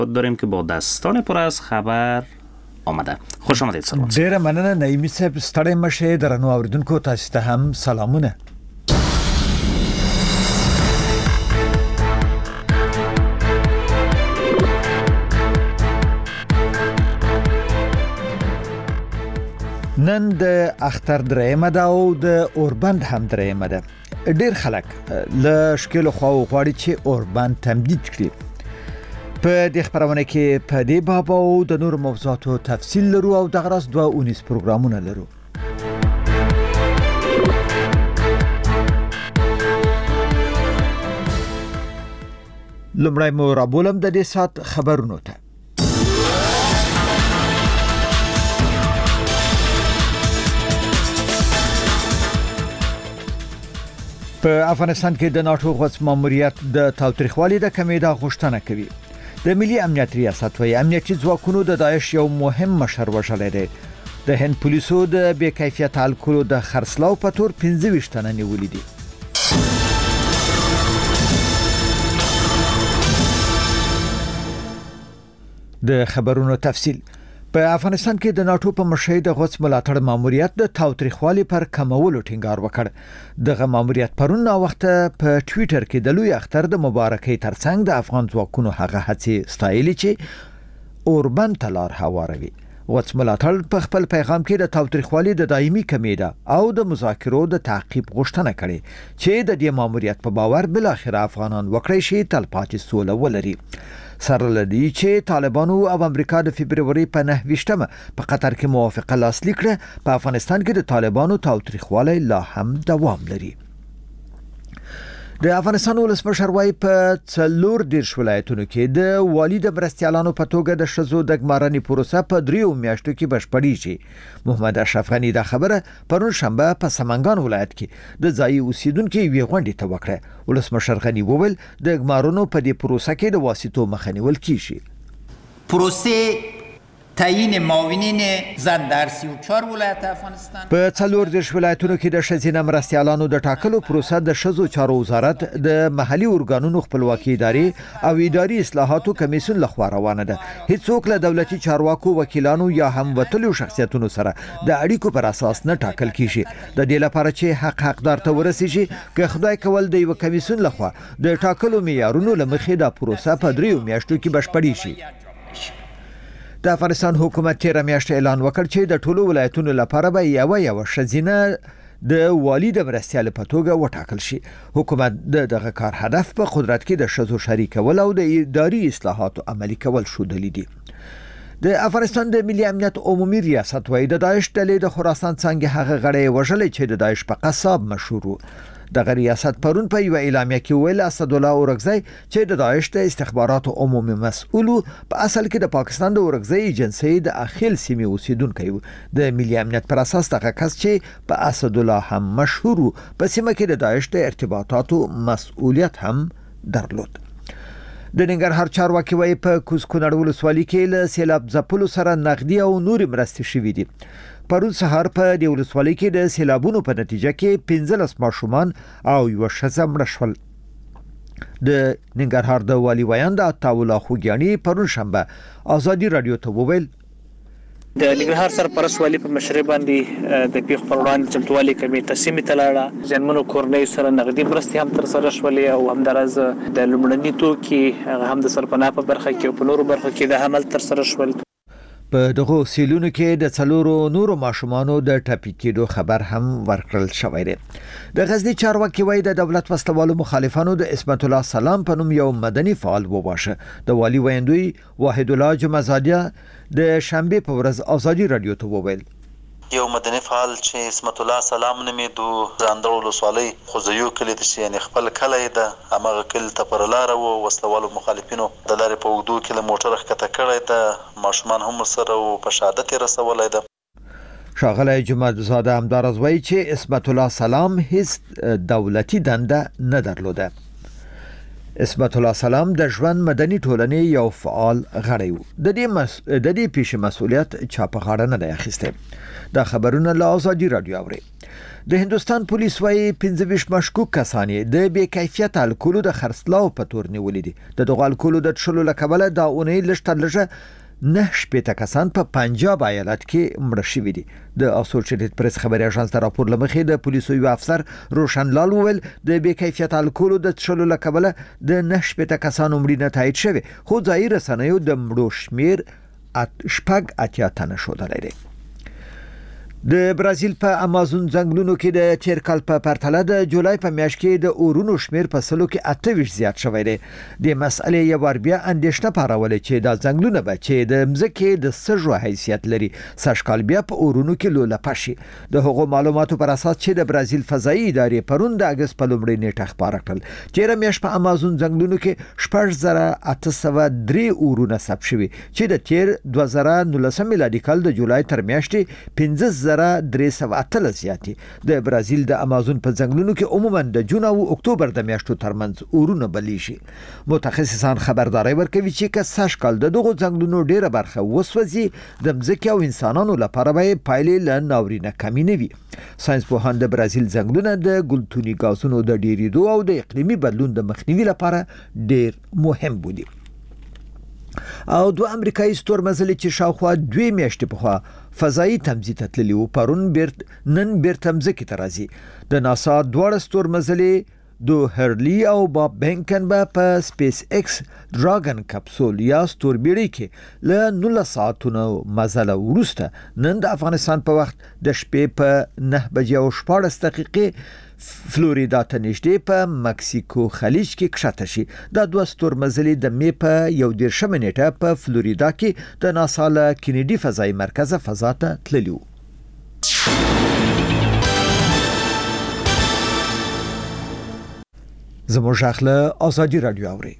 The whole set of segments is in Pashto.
داریم که با دستان پر از خبر آمده. خوش آمدید سلام. ډیره مننه نایمی صاحب، ستړی مشه. درنو اوریدونکو تاسو ته هم سلامونه. نن د اختر دریمه ده او د اوربند هم دریمه ده. ډیر خلک له شکل خو غواړي چې اوربند تمدید کړي. په دې خبرونه کې په دې باب او د نور موضوعاتو تفصیل لرو او دغه راز 2 پروګرامونه لرو. لمړی مو رابولم د دې سات خبرونو ته. په افغانستان کې د ناتو غوڅ ماموریت د تاوتریخوالي د کمیدا غوښتنه کوي. د ملي امنیت ریاست وايي امنیتي ځواکونو د داعش یو مهم مشر وژلی دی. د هند پولیسو د بې کیفیت الکولو د خرڅلاو په تور 25 تنه نیولي دي. د خبرونو تفصیل. په افغانستان کې د ناتو په مشرۍ د غوڅ ملاتړ ماموریت د تاوتریخوالي پر کمولو ټینګار وکړ. دغه ماموریت پرون وخت په ټوئیټر کې د لوی اختر د مبارکۍ ترڅنګ د افغان ځواکونو هغه هڅې ستایلې چې اوربند تلار هواروي. غوڅ ملاتړ په خپل پیغام کې د تاوتریخوالي د دایمي کمیدا او د مذاکرو د تعقیب غوښتنه کړې چې د دې ماموریت په باور بل اخر افغانان وکړي شي تلپاتې سوله ولري. سره لدی چې طالبانو او امریکا د فبرवरी په 9 په قطر کې موافقه لاسلیک کړه. په افغانستان کې د طالبانو تاوتریخوالی لا هم دوام لري. د افغانستان ولسمشر وايي په 14 ولایتونو کې د والي د مرستیالانو په توګه د شذو د ګمارنې پروسه په 3 میاشتو کې بشپړیږي. محمد اشرف غنی دا خبره پرون شنبه په سمنګان ولایت کې د ځایي اوسیدونکو یوې غونډې ته وکړه. ولسمشر غنی وویل د ګمارنو په دې پروسه کې د واسطو مخه نیول کیږي. پروسه تعیین معاونین زن در 34 ولایت افغانستان په 14 ولایتونو کې د شذینه مرستیالانو د ټاکلو پروسه د شذو چارو وزارت د محلي ارګانونو خپلواکي ادارې او اداري اصلاحاتو کمیسیون لخوا روانه ده. هیڅوک له دولتي چارواکو وکیلانو یا هم وتلو شخصیتونو سره د اړیکو پر اساس نه ټاکل کیږي. د دې لپاره چې حقدار ته ورسیږي که خدای کول د یو کمیسیون لخوا د ټاکلو معیارونو لمخې د پروسه په 3 میاشتو کې بشپړی شي. د افغانستان حکومت تیر میاشت اعلان وکړ چې د ټولو ولایتونو لپاره به یو شذینه د والي د مرستیال په توګه وټاکل شي. حکومت دغه کار هدف په قدرت کې د شذو شریکول او د اداري اصلاحاتو عملي کول شودلې دي. د افغانستان د ملي امنیت عمومي ریاست وايي د داعش ډلې د خراسان څنګه هغه غړي وژلې چې د داعش په قصاب مشهور. د ریاست پرون په یو اعلامیه کې ویل اسد الله اورګزی چې د داعش د استخباراتو عمومي مسؤل په اصل کې د پاکستان د اورګزی ایجنسی د اخیل سیمې اوسیدونکی و. د ملي امنیت پر اساس دغه کس چې په اسد الله هم مشهور په سیمه کې د داعش د ارتباطاتو مسؤلیت هم درلود. د ننګرهار چارواکي وايي په کوز کونړ ولسوالۍ کې له سیلاب ځپلو سره نغدي او نور مرستې شوې دي. پرون سهار په دې ولسوالۍ کې د سیلابونو په نتیجه کې 15 ماشومان او یو ښځه مړه شول. د ننګرهار د والي ویاند عطاءالله خوګیاني پرون شنبه ازادي رادیو ته وویل د ننګرهار سرپرست والي په مشرۍ باندې د پیښو پر وړاندې چمتووالي کمیټه سیمې ته لاړه. ځینمنو کورنیو سره نغدي مرستې هم ترسره شولې او همداراز د لومړني توکي هم د سرپناه په برخه کې او په نورو برخو کې د عمل ترسره شول. په دغه سیلونو کې د څلورو نورو ماشومانو د ټاپي کېدو خبر هم ورکړل شوی دی. د غزنی چارواکي وايي د دولت وسلوالو مخالفانو د اسمت الله سلام په نوم یو مدني فعال وواشه. د والي ویندوی واحد الله جمعزادیه د شنبه په ورځ ازادي رادیو ته وویل یو مدني فعال چې اسمت الله سلام نومیدو ځاندړو ولسوالۍ خوځیو کلی ته چې یعنې خپل کلی ده همغه کلي ته پر لاره و وسلوالو مخالفینو د لارې په اوږدو کې له موټر ښکته کړی ده. ماشومان هم ورسره و په شهادت یې رسولی ده. ښاغلی جمعزاده همداراز وایي چې اسمت الله سلام هیڅ دولتي دنده نه درلوده. اسمت الله سلام د ژوند مدني ټولنې یو فعال غړی و. د دې پیښې مسؤلیت چا په غاړه نه دی اخیستی. دا خبرونه له ازادي رادیو اوري. د هندستان پولیس وايي 25 مشکوک کسان د بې کیفیت الکولو د خرڅلاو په تور نیولې دي. د دغه الکولو د څښلو له کبله دا اونۍ لږ 9 کسان په پنجاب ایالت کې مړه شوي دي. د اسوسییټډ پریس خبري اژانس ته راپور لمخې د پولیسو یو افسر روشن لال وویل د بې کیفیت الکولو د څښلو له کبله د 9 کسانو مړینه تایید شوه، خو ځایي رسنیو د مړو شمیر 8 تنه ښودلی دی. د برازیل په امازون ځنګلونو کې د تیر کال په پرتله د جولای په میاشت کې د اورونو شمیر په سلو کې 28 زیات شوی دی. د مسئلې یو ور بیا اندېښنه پارولې چې د ځنګلونو به چې د مځکې د سږو حیثیت لري سږکال بیا په اورونو کې لولپه شي. د هغو معلوماتو پر اساس چې د برازیل فضایي ادارې پرون د اگست په لومړۍ نیټه خبره کړل تیر میاشت په امازون ځنګلونو کې 6803 اورونه ثبت شوي چې د تیر 2019 میلادي کال د جولای تر میاشتې 15308 زیاتې. د برازیل د امازون په ځنګلونو کې عموما د جون او اکتوبر د میاشتو ترمنځ اورونه بلیږي. متخصصان خبرداري ورکوي چې که سږکال د دغو ځنګلونو ډیره برخه وسوځي د مځکې او انسانانو لپاره به پایلې له ناورینه کمې نه وي. ساينس پوهان د برازیل ځنګلونه د ګلتوني غازونو د ډیریدو او د اقلیمي بدلون د مخنیوي لپاره ډیر مهم بودي. او دو امریکایي ستورمزلي چې شاوخوا 2 میاشتې پخوا فضایي تمځي ته تللي وو پرون نن بیرته مځکې ته راځي. د ناسا دواړه ستورمزلي دو هرلی او باب بینکن به په سپیس ایکس دراګن کپسول یا ستوربیړۍ کې له 19 ساعتونو مزله وروسته نن د افغانستان په وخت د شپې په 9:14 فلوریدا ته نږدې په مکسیکو خلیج کې کښته شي. دا دوه ستورمزلي د می په 11 نیټه په فلوریدا کې د ناسا له کینیډي فضایي مرکز فضا ته تللي وو. زموږ اخله ازادي رادیو اوري.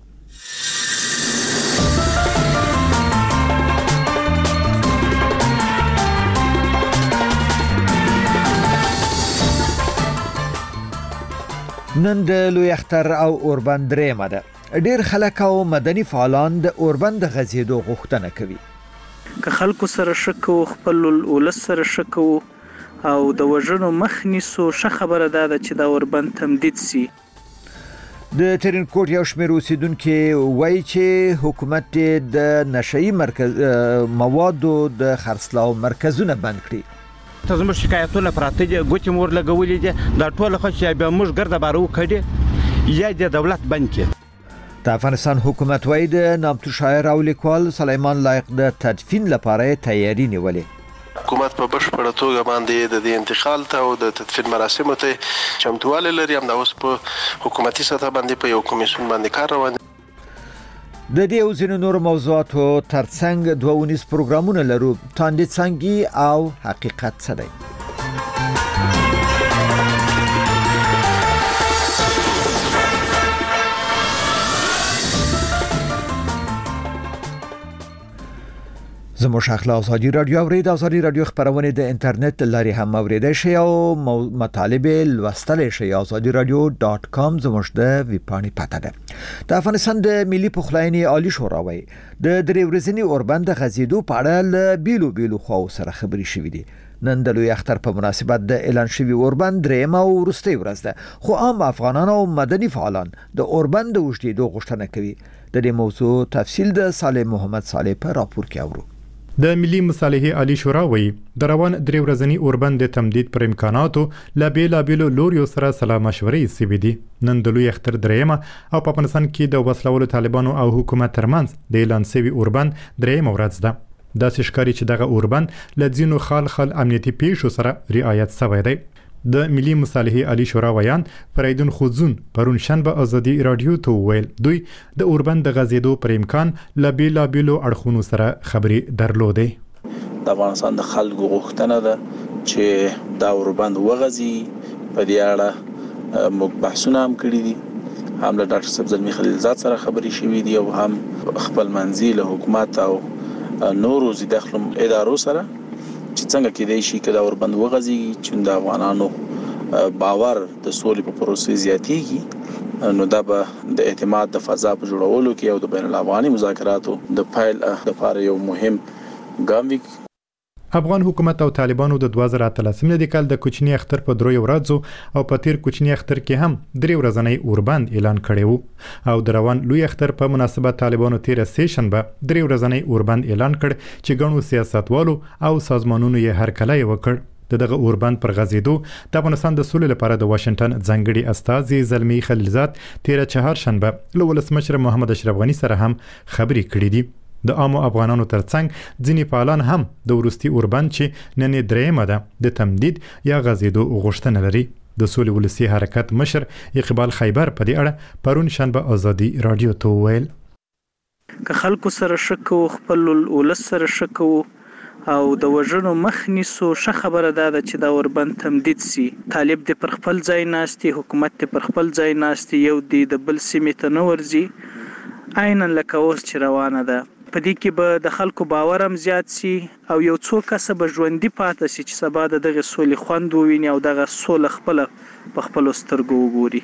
نن د لوی اختر او اوربند درېمه ده. ډیر خلک او مدني فعالان د اوربند د غزیدو غوښتنه کوي. که خلکو سره شکو خپل ولس سره شکو او د وژنو مخ نیسو ښه خبره ده چې دا اوربند تمدید سي. د ترینکوټ یو شمېر اوسیدونکو وایي چې حکومت د نشئی موادو د خرڅلاو مرکزونه بند کړي. ته زموږ شکایتونه پراته دي ګوتې مور لګولې دي دا ټول خو چې بیا موږ ګرده بارو کړي یا د دولت بند کړي. د افغانستان حکومت وایي د نامتو شاعر او لیکوال سلیمان لایق د تدفین لپاره تیاری نیولې. حکومت په بشپړه توګه باندې د انتقال ته او د تدفین مراسمو ته چمتووالی لري. هم د اوس په حکومتي سطح باندې په یو کمیسیون باندې کار روان دی. د دې او ځینو نورو موضوعاتو ترڅنګ 2 پروګرامونه لرو. تاندې څنګه او حقیقت څه دی. زموږ اخلا ازادي رادیو اورید. ازادي رادیو خبرونه د انټرنیټ لاري هم اوریدای شئ او مطالب لوستل شئ. azadiradio.com زموږ د ویبپاڼې پته ده. د افغانستان د ملي پخلاینې عالی شورا وایي د درې ورځنی اوربند غزیدو په اړه له بیلو خواو سره خبري شوې دي. نن د لوی اختر په مناسبت د اعلان شوی اوربند درېمه او وروستۍ ورځ ده، خو عام افغانان او مدني فعالان د اوربند د وجدیدو غوښتنه کوي. د دې موضوع تفصیل د صالح محمد صالح په راپور کې اورو. د ملي مصالحې عالی شورا وایي د روان درې ورځنی اوربند د تمدید پر امکاناتو له بیلابیلو لوریو سره سلا مشورې سوي دي. نن د لوی اختر درېمه او په افغانستان کې د وسلوالو طالبانو او حکومت ترمنځ د اعلان شوی اوربند درېمه ورځ ده. داسې ښکاري چې دغه اوربند له ځینو خال امنیتي پیښو سره رعایت شوی دی. د ملي مصالحې عالی شورا ویان فریدون خوزون پرون شنبه ازادي رادیو ته ویل دوی د اوربند د غزیدو پر امکان له بیلابیلو اړخونو سره خبرې درلودې. د افغانستان د خلکو غوښتنه ده چې دا اوربند وغځي. په دې اړه موږ بحثونه هم کړي دي، هم له ډاکټر صاحب زلمی خلیلزاد سره خبرې شوې دي او هم خپل منځي له حکومت او نورو ځدخلو ادارو سره چې څنګه کېدای شي چې دا اوربند وغځي چې د افغانانو باور د سولې په پروسې زیاتېږي نو دا به د اعتماد د فضا په جوړولو کې او د بین الافغاني مذاکراتو د فایل لپاره یو مهم ګام وي. افغان حکومت او طالبانو د 2013 د کال د کوچنی اختر په دروي ورځو او په تیر کوچنی اختر کې هم 3 ورځنی اوربند اعلان کړی وو او د روان لوی اختر په مناسبت طالبانو تیر سیشنبه 3 ورځنی اوربند اعلان کړ چې ګڼو سیاستوالو او سازمانونو یې هرکلی وکړ. دغه اوربند پر غزیدو د افغانستان د سولې لپاره د واشنگټن ځانګړي استازي زلمی خلیلزاد تیر چهارشنبه له ولسمشر محمد اشرف غنی سره هم خبرې کړې دي. د عامو افغانانو ترڅنګ ځینې فعالان هم د وروستي اوربند چې نن درېیمه ده د تمدید یا غزیدو غوښتنه لري. د سولې ولسي حرکت مشر اقبال خیبر په دې اړه پرون شنبه ازادي رادیو ته وویل که خلکو سره شکو خپل ولس سره شکو او د وژنو مخ نیسو ښه خبره ده چې دا اوربند تمدید سي. طالب دې پر خپل ځای ناستي، حکومت دې پر خپل ځای ناستي، یو دی د بل سیمې ته نه ورځي عینا لکه اوس چې روانه ده. په دې کې به د خلکو باور هم زیات سي او یو څو کسه به ژوندي پاتې سي چې سبا د دغه سولې خوند وویني او دغه سوله خپله په خپلو سترګو وګوري.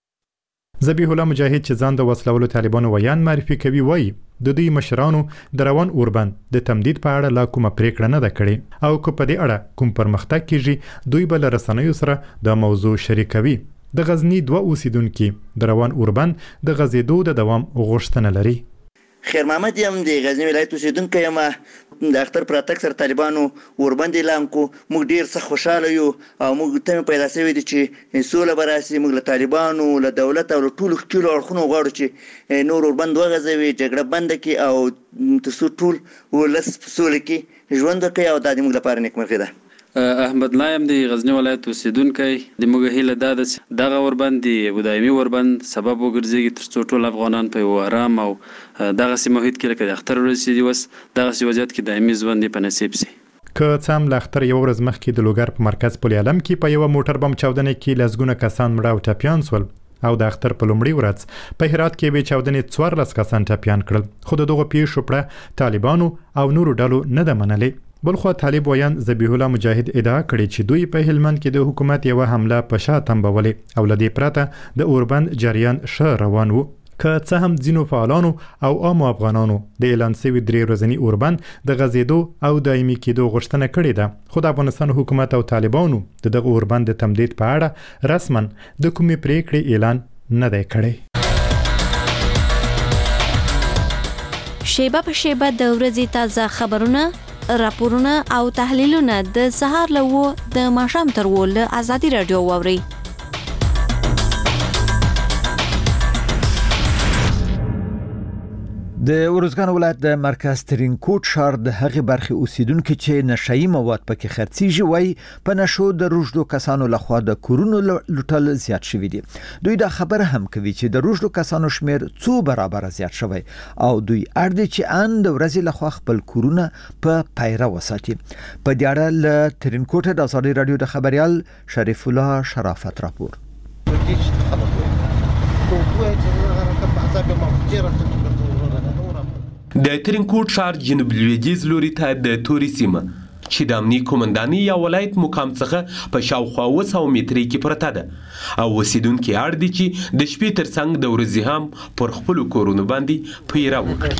ذبیح الله مجاهد چې ځان د وسلوالو طالبانو ویان معرفي کوي وایي د دوی مشرانو د روان اوربند د تمدید په اړه لا کومه پریکړه نه ده کړې او که په دې اړه کوم پرمختګ کیږي دوی به له رسنیو سره د موضوع شریکوي. د غزنی 2 اوسیدونکو د روان اوربند د غزیدو د دوام غوښتنه لري. خیر محمد یم د غزنی ولایت اوسیدونکی یم. د اختر پر اتک سره طالبانو اوربند اعلان کو. موږ ډیر څه خوشاله یو او موږ ته پیدا شوی دي چې سوله براسي. موږ له طالبانو له دولت او ټولو ټولو اړخونو غواړو چې نور اوربند وغځوي، جګړه بند کړي او تاسو ټول ولس سوله کې ژوند کوي او دا د موږ لپاره نیکمرغي ده. احمد لایم د غزنی ولایت اوسیدونکی د موږ هیله ده چې دغه اوربند د دایمي اوربند سبب وګرځي ترڅو ټول افغانان په آرام او دغه محیط کې لکه د اختر ورځ وس دغه وضعیت کې دایمي ژوند په نصیب سي. که څه هم له اختر یو ورځ مخکې د لوګر په مرکز پل علم کې په یو موټر بم چاودنه کې لسګونه کسان مړه او ټپیان شول او د اختر په لومړي ورځ په هرات کې به چاودنې 14 کسان ټپیان کړل. خو دغه پیښو په طالبانو او نورو ډلو نه ده منلې. بلخو طالب ویان ذبیح الله مجاهد ادعا کړې چې دوی په هلمند کې د حکومت یو حمله په شا تنبولې او لدې پرته د اوربند جریان ښه روان وو. که څه هم ځینو فعالانو او عامو افغانانو د اعلان شوي 3 ورځني اوربند د غزیدو او دایمي کېدو غوښتنه کړې ده، خو د افغانستان حکومت او طالبانو د دغه اوربند د تمدید په اړه رسما د کومې پریکړې اعلان نه دی کړی. شیبه په شیبه د ورځې تازه خبرونه، راپورونه او تحلیلونه د سهار له د ماښام تر له ازادي رادیو واوري. د ورزګان ولایت د مرکز ترینکوټ ښار د هغې برخې اوسیدونکو چې نشئی مواد پکې خرڅیږي وایي په نشو د روږدو کسانو لخوا د کورونو لوټل زیات شوي دي. دوی دا خبره هم کوي چې د روږدو کسانو شمیر څو برابر زیات شوی او دوی اړ دي چې ان د ورځې لخوا خپل کورونه په پیره وساتي. په دې اړه له ترینکوټ د ازادي رادیو د خبريال شریف الله شرافت راپور. د ترینکوټ ښار جنوب لویدیځ لوري ته د توري سیمه چې د امني قومندانۍ یا ولایت مقام څخه په شاوخوا 200 مترۍ کې پرته ده او اوسیدونکي اړ دي چې د شپې ترڅنګ د ورځې هم پر خپلو کورونو باندې پیره وکړي.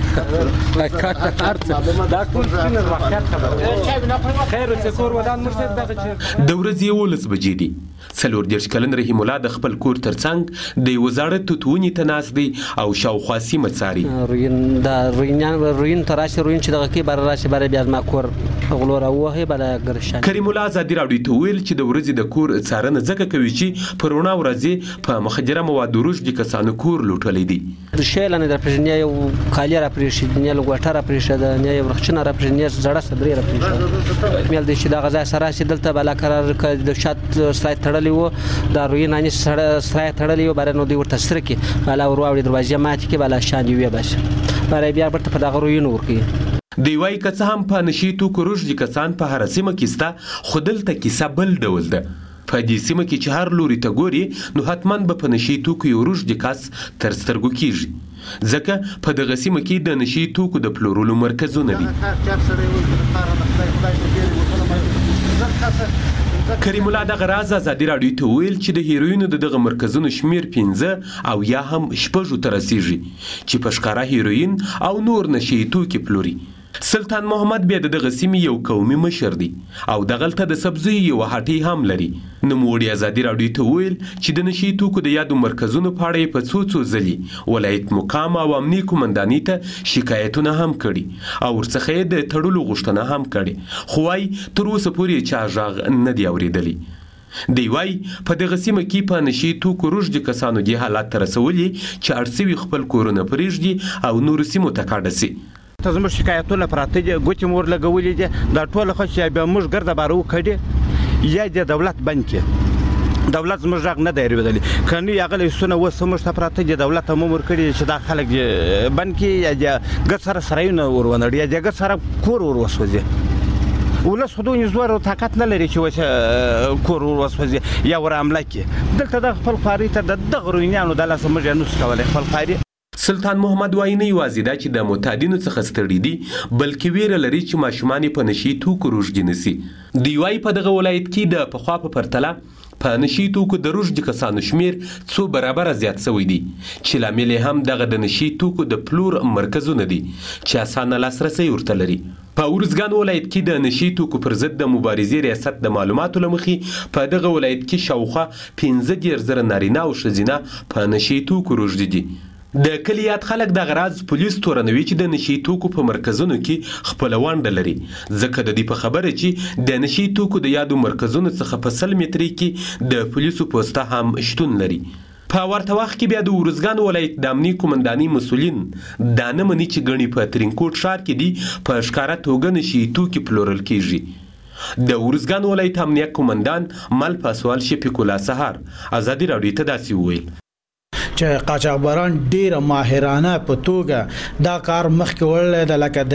د ورځې 11 بجې دي. 40 کلن رحیم الله د خپل کور ترڅنګ د یو زاړه توتونی ته ناست دی او شاوخوا سیمه څاري. روین تراشي روین چې دغه کې بار راشي بار بیا ما کور غلور اوه بلا ګرشان. کریم الله ازادي راډیو ته ویل چې د ورځې د کور څارنه ځکه کوي چې په رونا ورځې په مخدره مواد روش د کسانو کور لوټلې دي. د شیلانه د پرژنیا یو کالی را پریښي نه لګوټه را پریښه د نه یو رخصنه را پرژنیا زړه صدرې را پریښه مل د چې د غزا سره چې دلته بلا قرار ک د شات سای تړلې وو د روینانی سره سای تړلې وو بار نو دی ورته سره کې بلا ورواړي دروازه مات کې بلا شان دی وی بس بار بیا برته په دغه روین ورکی. دی وای که څه هم په نشي توکو روږدي کسان په هر سیمه کې سته خو دلته کیسه بل ډول ده. په دې سیمه کې چې هر لوري ته ګوري نو حتما به په نشي توکو یو روږدي کس تر سترګو کیږي ځکه په دغه سیمه کې د نشي توکو د پلورلو مرکزونه دي. کریم الله دغه راز ازادي راډیو ته ویل چې د هیروینو دغه مرکزونو شمیر 15 او یا هم 6 ته رسیږي چې په ښکارا هیروین او نور نشي توکي پلوري. سلطان محمد بیا دغه سیمې یو قومي مشر دی او دغلته د سبزی یو هټۍ هم لري. نوموړي ازادي راډیو ته ویل چې د نشي توکو د یادو مرکزونو په اړه په څو ځلې ولایت مقام او امنیه قومندانۍ ته شکایتونه هم کړي او ورڅخه یې د تړلو غوښتنه هم کړې، خو وايي تر اوسه پورې چا غږ نه دی اورېدلی. دی وايي په دغه سیمه کې په نشي توکو روږدي کسانو دې حالات ته رسولي چې اړ سوي خپل کورونه پرېږدي او نورو سیمو ته کډه سي. ته زموږ شکایتونه پراته دي، ګوتې مور لګولې دي، دا ټوله خو چې بیا موږ ګرده باره وکړي یا د دولت بند کړي. دولت زموږ غږ نه دی اورېدلی، که نه یې هغه لیستونه اوس موږ ته پراته دي، دولت هم امر کړي چې دا خلک بند کړي یا د ګډ سره سرایونه ور ونړي یا د ګډ سره کور ور وسوځي. ولس خو دوی زور او طاقت نه لري چې وسه کور ور وسوځي یا ور حمله کړي. دلته د خپل خواري ته د دغه روینیانو د لاسه موږ نو څه کولی خپل خواري. سلطان محمد وایي نه یوازې دا چې د متعدینو څخه ستړي دي بلکې ویره لري چې ماشومان په نشي توکو روږدي نسي. دوی وایي په دغه ولایت کې د پخوا په پرتله په نشي توکو د روږدي کسانو شمیر څو برابره زیات شوی دی چې لامل هم دغه د نشي توکو د پلور مرکزونه دي چې اسانه لاسرسی ورته لري. په ارزګان ولایت کې د نشي توکو پر ضد د مبارزې ریاست د معلوماتو له مخې په دغه ولایت کې شاوخوا 15,000 نارینه او ښځینه په نشي توکو روږدي دي. د کلیات خلک د غراز پولیس تورنوي چې د نشي توکو په مرکزونو کې خپل ونډه لري، ځکه د دې په خبره چې د نشي توکو د یادو مرکزونو څخه په 100 متري کې د پولیسو پوسټه هم شتون لري. په ورته وخت کې بیا د ارزګان ولایت د امنیه قومندانۍ مسؤلین دا نه مني چې ګڼې په ترینکوټ ښار کې دي په ښکاره توګه نشي توکي پلورل کیږي. د ارزګان ولایت امنیه قومندان مل پاسوال شفیق الله سهار ازادي راډیو ته داسې وویل چې قاچاقبران ډیر ماهرانه په توګه دا کار مخکې وړل د لکه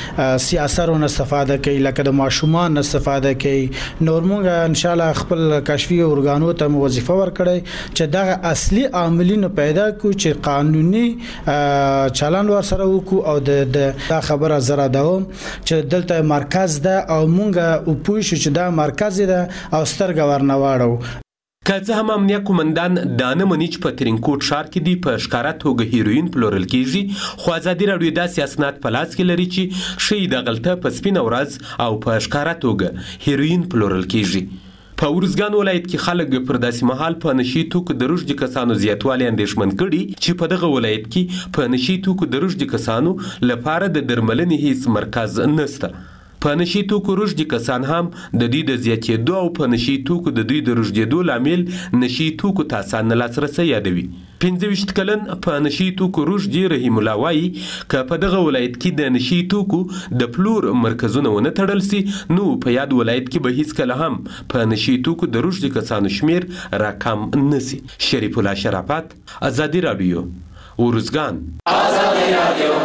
د سیاستونو استفاده کوي، لکه د ماشومان استفاده کوي. نور موږ ان شاء الله خپل کشفي اورګانو ته وظیفه ورکړی چې دا اصلي عاملین پیدا کو چې قانوني چلن ور سره وکړو او د خبره زره ده چې دلته مرکز ده او موږ پوه شو چې دا مرکز ده او سترګ ورنواړو. که څه هم امنیه قومندان دا نه مني چې په ترینکوټ ښار کې دي په ښکاره توګه هیروین پلورل کیږي، خو ازادي راډیو داسې اسناد په لاس کې لري چې ښیي دغلته په سپینه ورځ او په ښکاره توګه هیروین پلورل کیږي. په ارزګان ولایت کې خلک پر داسې مهال په نشي توکو د روږدي کسانو زیاتوالی اندېښمن کړي چې په دغه ولایت کې په نشي توکو د روږدي کسانو لپاره د درملنې هیڅ مرکز نشته. په نشي توکو روږدي کسان هم د دوی د زیاتېدو او په نشي توکو د دوی د روږدېدو لامل نشي توکو ته اسانه لاسرسی یادوي. 25 کلن په نشي توکو روږدي رحیم الله وایي که په دغه ولایت کې د نشي توکو د پلور مرکزونه ونه تړل سي نو په یاد ولایت کې به هیڅکله هم په نشي توکو د روږدي کسانو شمیر راکم نسي. شریف الله شرافت ازادي راډیو ارزګان. ازادي راډیو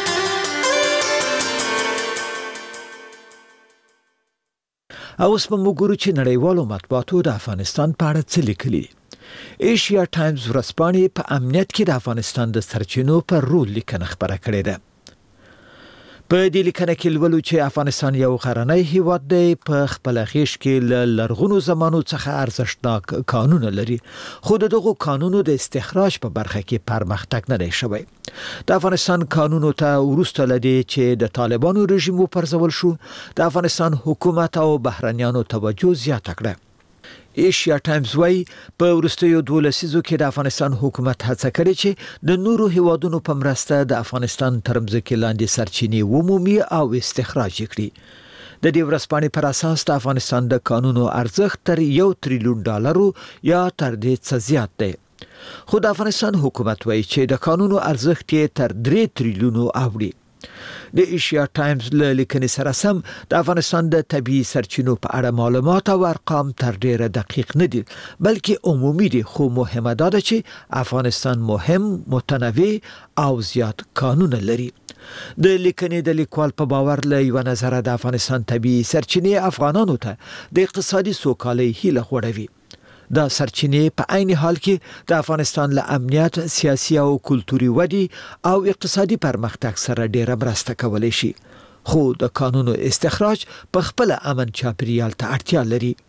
اوس په موږ ګورو چې نړیوالو مطبوعاتو د افغانستان په اړه څه لیکلي. ایشیا ټایمز ورځپاڼې په امنیت کې د افغانستان د سرچینو پر رول لیکنه خبره کړې ده. په دې لیکنه کې لولو چې افغانستان یو غرنی هیواد دی، په خپل خیش کې له لرغونو زمانو څخه ارزښتناک قانون لري، خو دغه قانونو د استخراج په برخه کې پرمختګ نه دی شوی. د افغانستان قانونو ته ورسته لدی چې د طالبانو رژیم پرځول شو، د افغانستان حکومت او بهرنیانو توجه زیات کړه. ایشیا ټایمز وايي په ورستیو 12 لسیزو کې د افغانستان حکومت هڅه کړې چې د نورو هیوادونو په مرسته د افغانستان ترمځکې لاندې سرچینې ومومي او استخراج کړي. د دې ورځپاڼې پر اساس د افغانستان د قانونو ارزښت تر $1 تریلیون یا تر دې څه زیات دی. خو د افغانستان حکومت وايي چې د قانونو ارزښت یې تر 3 تریلیون اوړي. د ایشیا ټایمز له لیکنې سره سم د افغانستان د طبیعي سرچینو په اړه معلومات او ارقام تر ډیره دقیق نه دي بلکې عمومي دي، خو مهمه ده چې افغانستان مهم، متنوع او زیات قانون لري. د لیکنې د لیکوال په باور له یو نظر د افغانستان طبیعي سرچینې افغانانو ته د اقتصادي سوکالۍ هیله غوړوي. دا سرچینې په عین حال کې د افغانستان له امنیت، سیاسي او کلتوري ودی او اقتصادي پرمختګ سره ډیره مرسته کولی شي، خو د قانونو استخراج په خپل امن چاپیریال ته اړتیا لري.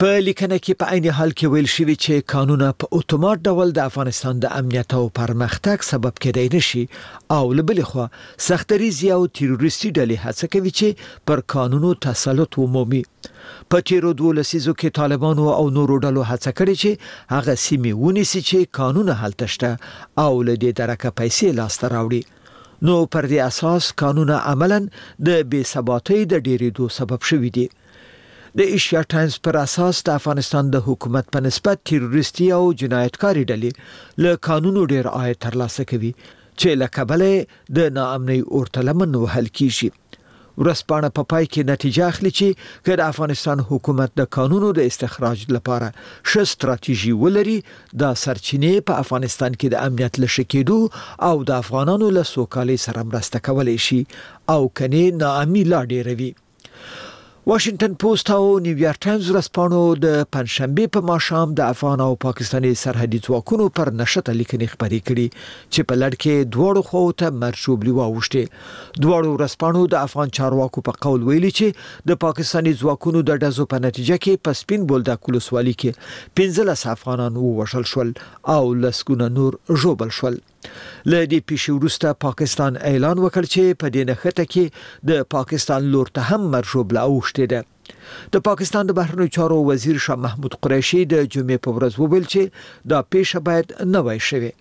په لیکنه کې په عین حال کې ویل شوی چې قانون په اتومات ډول د افغانستان د امنیت او پرمختګ سبب کېدای نشي او لبل خو سختریزي او تروریستي ډلې هڅه کوي چې پر قانونو تسلط ومومي. په تیرو 2 لسیزو کې طالبانو او نورو ډلو هڅه کړې چې هغه سیمې ونیسي چې قانون هلته شته او له دې درکه پیسې لاسته راوړي. نو پر دې اساس قانون عملاً د بې ثباتۍ د ډېرېدو سبب شوی دی. د ایشیا ټایمز پر اساس د افغانستان د حکومت په نسبت تروریستي او جنایتکاري ډلې له قانونو ډېر عاید ترلاسه کوي چې له کبله د ناامنۍ اورته لمن وهل کیږي. ورسپانه په پای کې نتیجه اخلي چې که د افغانستان حکومت د قانونو د استخراج لپاره ښه ستراتیژي ولري دا سرچینې په افغانستان کې د امنیت لشه کېدو او د افغانانو له سوکالۍ سره مرسته کولای شي او کني ناامني لا ډېروي. واشنگټن پوسټ او نیویارک ټایمز ورځپاڼو د پنځشنبه په ماښام د افغان او پاکستاني سرحدي ځواکونو پر نشته لیکنې خبرې کړي چې په لړ کې دوړو خو ته مرشوبلي واوښتي. دوړو ورځپاڼو د افغان چارواکو په قول ویلي چې د پاکستاني ځواکونو د ډزو په نتیجه کې په سپین بولدک ولسوالۍ کې 15 افغانان ووژل شول او لسګونه نور ژوبل شول. له دې پیښې وروسته پاکستان اعلان وکړ چې په دې نښته کې د پاکستان لور ته هم مرشوبله اوښتې ده. د پاکستان د بهرنیو چارو وزیر شاه محمود قریشي د جمعې په ورځ وویل چې دا پیښه باید نه وای شوې.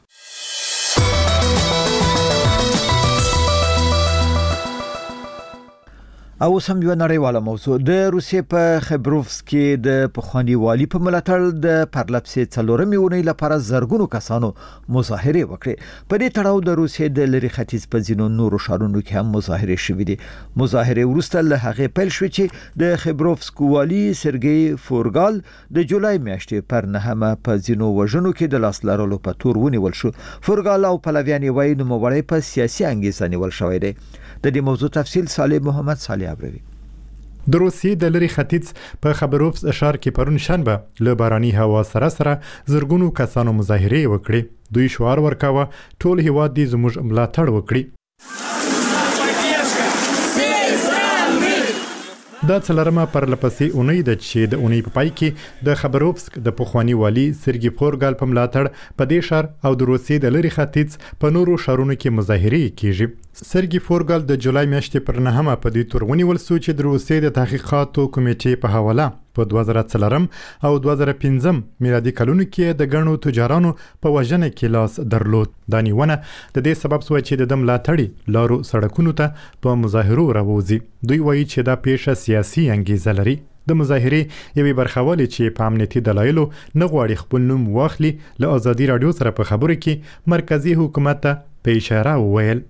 او سم یو نړیواله موضوع د روسیې په خبروفسک کې د پخوانی والی په ملاتړ د پرلپسې څلورمې اونۍ لپاره زرګونو کسانو مظاهره وکړې. په دې تړاو د روسیې د لری ختیځ په ځینو نورو ښارونو کې هم مظاهره شوې دي. مظاهره وروسته له هغه پیل شو چې د خبروفسک والی سرګي فورګال د جولای میاشتې پر 9 په ځینو وژنو کې د لاس لرلو په تور ونیول شو. فورګال او پلویان یې وایي نو مړی په سیاسي انګیزه نیول شوی دی. د دې موضوع تفصیل صالح محمد صالح ابروي. د روسیې د لری ختیځ په خبروفس ښار کې پرون شنبه له باراني هوا سره زرګونو کسانو مظاهره وکړي. دوی شعار ورکاوه ټول هیواد دې زموږ ملاتړ وکړي. دا څلرمه پرلپسې اونۍ ده چې د اونۍ په پای کې د خبروفسک د پخوانی والی سرګي فورګال په ملاتړ په دې ښار او د روسیې د لری ختیځ په نورو ښارونو کې مظاهره کیږي. سرګي فورګال د جولای میاشتې پر 9 په دې تور ونیول شو چې د روسیې د تحقیقاتو کمیټې په حواله په 2004 او 2015 میلادي کلونو کې د ګڼو تجارانو په وژنه کې لاس درلود. دا نیونه د دې سبب شو چې د ملاتړي لارو سړکونو ته په مظاهرو راوځي. دوی وایي چې دا پیښه سیاسي انګیزه لري. د مظاهرې یوې برخوالې چې په امنیتي دلایلو نه غواړي خپل نوم واخلي له ازادي رادیو سره په خبرو کې مرکزی حکومت ته په اشاره وویل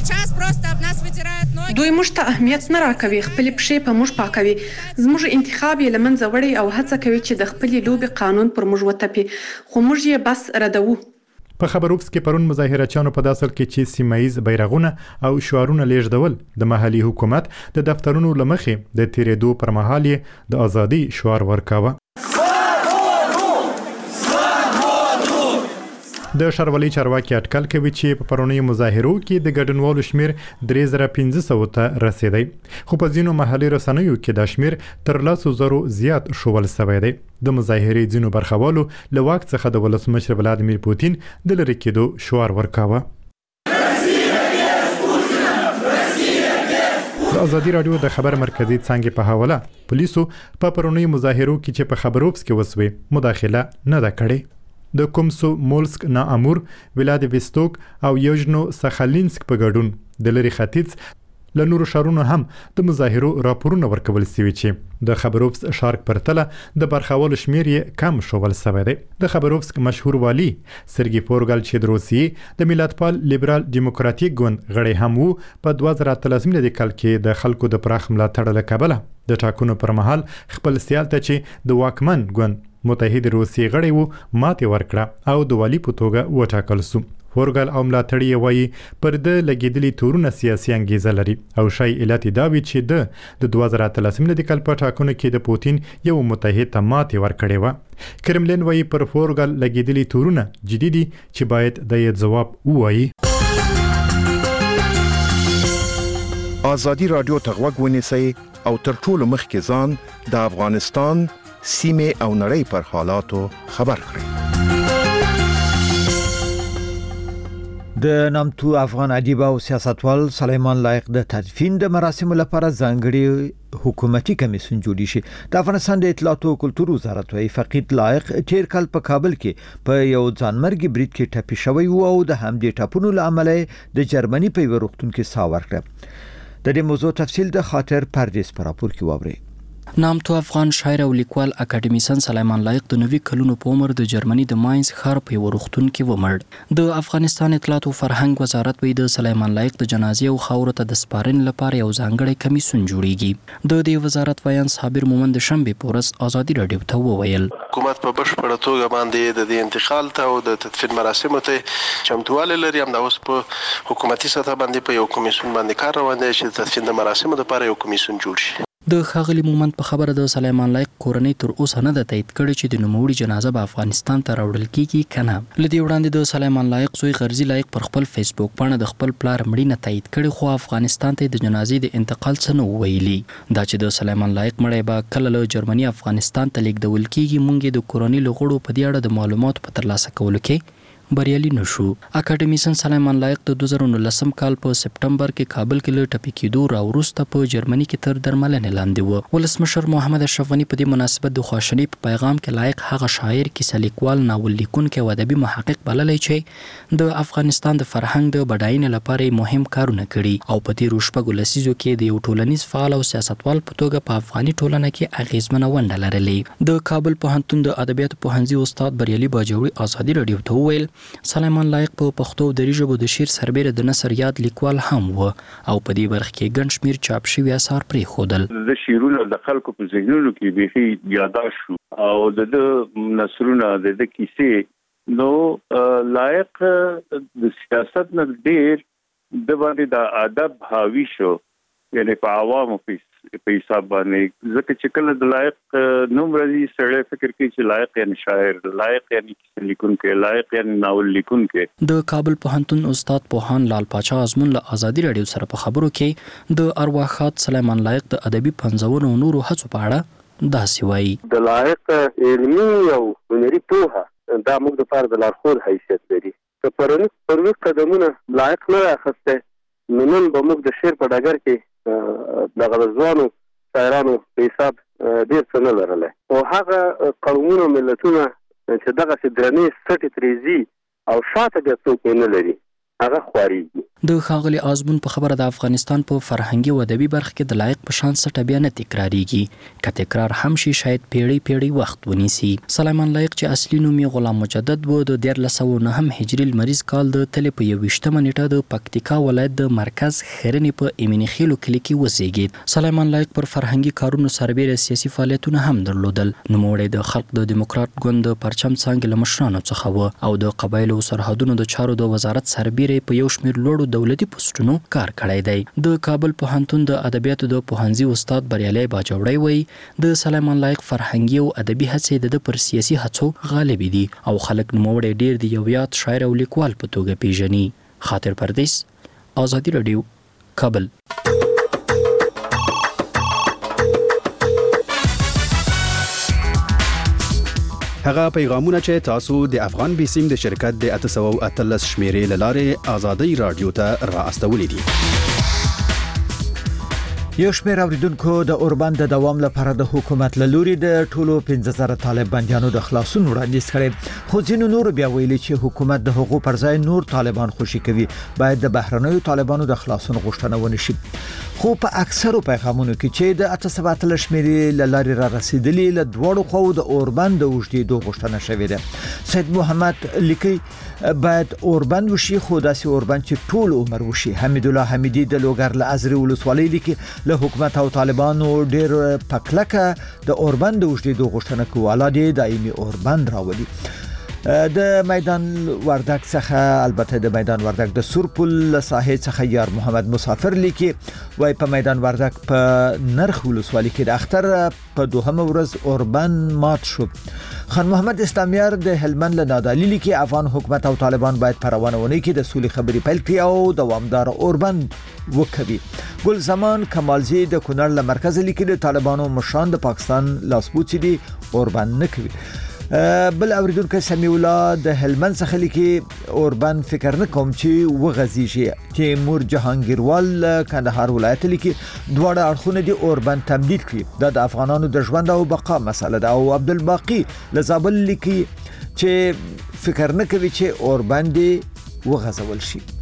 دوی موږ ته اهمیت نه راکوي، خپل پښې په موږ پاکوي، زموږ انتخاب یې لمنځه وړي او هڅه کوي چې د خپل لوبي قانون پر موږ وتپي، خو موږ یې بس ردوو. په خبروفس کې پرون مظاهرچیانو په داسل کې چې سیمایز بیرغونه او شعارونه لیږدول د محلي حکومت د دفترونو لمخې د تیرېدو پر مهال د ازادي شعار ورکاوه. د ښاروالۍ چارواکي اټکل کوي چې په پرونیو مظاهرو کې د ګډونوالو شمیر 3500 ته رسیدي، خو په ځینو محلي رسنیو کې دا شمیر تر 100,000 زیات شوول شوی دی. د مظاهرې ځینو برخوالو له واک څخه د ولسمشر ولادیمیر پوتین د لرې کېدو شعار ورکاوه. د ازادي رادیو د خبر مرکزی څنګه په حواله پولیسو په پرونیو مظاهرو کې چې په خبروفس کې وسوي مداخله نه ده کړې. د کومسو مولسک نا امور ولادیوستوک او یوژنو ساخالینسک په ګډون د لری ختیځ له نورو ښارونو هم د مظاهرو راپورونه ورکول شوي چې د خبروفس ښار پرتله د برخوالو شمیر یې کم شول شوی دی. د خبروفس مشهور والی سرګي فورګال چې د روسیې د ملتپال لیبرال دیموکراتیک ګوند غړی هم وو، په 2013 میلادي کال کې د خلکو د پراخ ملاتړ له کبله د ټاکنو پر مهال خپل سیال ته چې د واکمن ګوند متحد روسیې غړی وو ماتې ورکړه او د والی په توګه وټاکل شو. فورګال او ملاتړي یې وایي پر د لګېدلي تورونه سیاسي انګیزه لري او شای علت دا وي چې د 2013 میلادي کال په ټاکنو کې د پوتین یو متحد ته ماتې ورکړې وه. کرملین وایي پر فورګال لګېدلي تورونه جدي دي چې باید د یې ځواب ووایي. ازادي رادیو ته غوږ ونیسئ او تر ټولو مخکې ځان د افغانستان سیمه او نړۍ پر حالاتو خبر کړي. د نامتو افغان ادیب او سیاستوال سلیمان لایق د تدفین د مراسمو لپاره ځانګړي حکومتي کمیسیون جوړ شي. د افغانستان د اطلاعات او کلتور وزارت وايي فقید لایق تیر کال په کابل کې په یو ځانمرګي برید کې ټپي شوی او د همدې ټاپونو لامل د جرمني په یو روغتون کې ساه ورکړه. د دې موضوع تفصیل د خاطر پردیس پر راپور کې واوري. نامتو افغان شاعر او لیکوال اکاډمیسن سلیمان لایق د 90 کلونو په عمر د جرمني د ماینز ښار په یو روغتون کې ومړ. د افغانستان اطلاعات او فرهنګ وزارت وایي د سلیمان لایق د جنازې او خاورو ته د سپارنې لپاره یو ځانګړی کمیسیون جوړیږي. د دې وزارت وایي صابر مومند شنبه پورس ازادي رادیو ته وویل حکومت په بشپړه توګه باندې د انتقال ته او د تدفین مراسمو ته چمتواله لري. هم د اوس په حکومتي سطح باندې په یو کمیسیون باندې کار روان دی چې د تدفین د مراسمو لپاره یو کمیسیون جوړ شي. د ښاغلي مومند په خبره د سلیمان لایق کورنۍ تر اوسه نه ده تایید کړې چې د نوموړي جنازه به افغانستان ته راوړل کیږي کنه. لدې وړاندې د سلیمان لایق زوی غرزي لایق پر خپل فیسبوک باندې د خپل پلار مړینه تایید کړي خو افغانستان ته د جنازې د انتقال څه نه ویلي. دا چې د سلیمان لایق مړی به کله له جرمني افغانستان ته لیږدول کیږي مونږ د کورنۍ لغړو په دې اړه د معلوماتو په ترلاسه کولو کې بریالي نشو. اکاډمیسن سلیمان لایق د 2019 کال په سپټمبر کې کابل کې له ټپي کېدو راوروسته په جرمني کې تر درملنې لاندې و. ولسمشر محمد اشرف غني په دې مناسبت د خواشینۍ په پیغام کې لایق هغه شاعر کیسه لیکوال ناول لیکونکی او ادبي محقق بللی چې د افغانستان د فرهنګ د بډاینې لپاره مهم کارونه کړي او په تیرو شپږو لسیزو کې د یو ټولنیز فعال او سیاستوال په توګه په افغاني ټولنه کې اغیزمنه ونډه لرلې. د کابل پوهنتون د ادبیاتو پوهنځي استاد بریالي باجوړي ازادي رادیو ته وویل سلیمان لایق په پښتو او دری ژبو د شعر سربېره د نثر یاد لیکوال هم و او په دې برخه کې ګڼ شمېر چاپ شوي اثار پرېښودل. د شعرونو د خلکو په ذهنونو کې بیخي یاداشت شو او د نثرونه د کیسې نو لایق د سیاست نه ډېر د باندې د ادب حاوی شو یعنی په عوامو په حساب باندې ځکه چې کله د لایق نوم راځي سړی فکر کوي چې لایق یعنی شاعر، لایق یعنی کیسه لیکونکی، لایق یعنی ناول لیکونکی. د کابل پوهنتون استاد پوهان لال پاچا ازمون له ازادي رادیو سره په خبرو کې د ارواښاد سلیمان لایق د ادبي پنځونو او نورو هڅو په اړه داسې وایي. د لایق علمي او هنري پوهه دا موږ لپاره د لارښود حیثیت لري. که پرونی قدمونه لایق نه اخیسته نو نن به موږ د شعر په ډګر کې دغه ځوانو شاعرانو په حساب ډېر څه نه لرلی او هغه قومونه ملتونه چې دغسې درنې سټې ترېزي او شاته بیا څوک نه لري هغه خوارېږي. د ښاغلي آزمون په خبره د افغانستان په فرهنګي او ادبي برخه کې د لایق په شان سټه بیا نه تکراریږي. که تکرار هم شي شاید پیړۍ وخت ونیسي. سلیمان لایق چې اصلي نوم یې غلام مجدد و د 1309 هجري لمریز کال د تلې په 21 نیټه د پکتیکا ولایت د مرکز خیرنې په ایمني خیلو کلي کې وزیږید. سلیمان لایق پر فرهنګي کارونو سربېره سیاسي فعالیتونه هم درلودل. نوموړی د خلق د دیموکرات ګوند د پرچم څانګې له مشرانو څخه و او د قبایلو سرحدونو د چارو د وزارت سربېره په یو شمېر لوړو دولتي پوسټونو کار کړی دی. د کابل پوهنتون د ادبیاتو د پوهنځي استاد بریالي باجوړی وایي د سلیمان لایق فرهنګي او ادبي هڅې د پر سیاسي هڅو غالبې دي او خلک نوموړی ډېر د یو یاد شاعر او لیکوال په توګه پیژني. خاطر پردیس، ازادي رادیو، کابل. هغه پیغامونه چې تاسو د افغان بیسیم د شرکت د 813 شمیرې لاره ازادي رادیو ته را استولې دي. یو شمېر اوریدونکو د اوربند د دوام لپاره د حکومت له لوري د ټولو 15000 طالب بنديانو د خلاصون وړاندیز کړي، خو ځینو نور بیا ویلي چې حکومت د حقوق پر ځای نور طالبان خوشي کوي، باید د بهرنیو طالبانو د خلاصون غوښتنه ونشي. خو په اکثرو پیغامونو کې چې د 813 شمیرې لارې را رسیدلې له دوړو خو د اوربند د وجدي غوښتنه شوې ده. سید محمد لیکي باید اوربند وشي، خو داسې اوربند چې ټول عمر وشي. حمید الله حمیدی د لوګر له ازري ولسوالۍ لیکي له حکومت او طالبانو ډېر پکلکه د اوربند د وجدي غوښتنه کوله دي دایمي اوربند راولي. د میدان وردک څخه البته د میدان وردک د سورپل ساحې څخه یار محمد مسافر لیکي وای په میدان وردک په نرخ ولسوالۍ کې د اختر په دوهمه ورځ اوربند مات شو. خان محمد اسلامیار د هلمند له نادعلي لیکي افغان حکومت او طالبان باید په روانونه کې د سولې خبرې پیل کړي او دوامدار اوربند وکړي. ګل زمان کمالزی د کونړ له مرکز لیکي د طالبانو مشران د پاکستان لاسپوڅي دي اوربند نه کوي. بل اوریدونکو سمیع الله د هلمند څخه لیکي اوربند فکر نه کوم چې وغځیږي. تیمور جهانگیروال کندهار ولایت لیکي دواړه اړخونه دي اوربند تمدید کړي. دا د افغانانو د ژوند او بقا مسله ده. او عبدالباقی لزابل لیکي چې فکر نه کوي چې اوربند وغځول شي.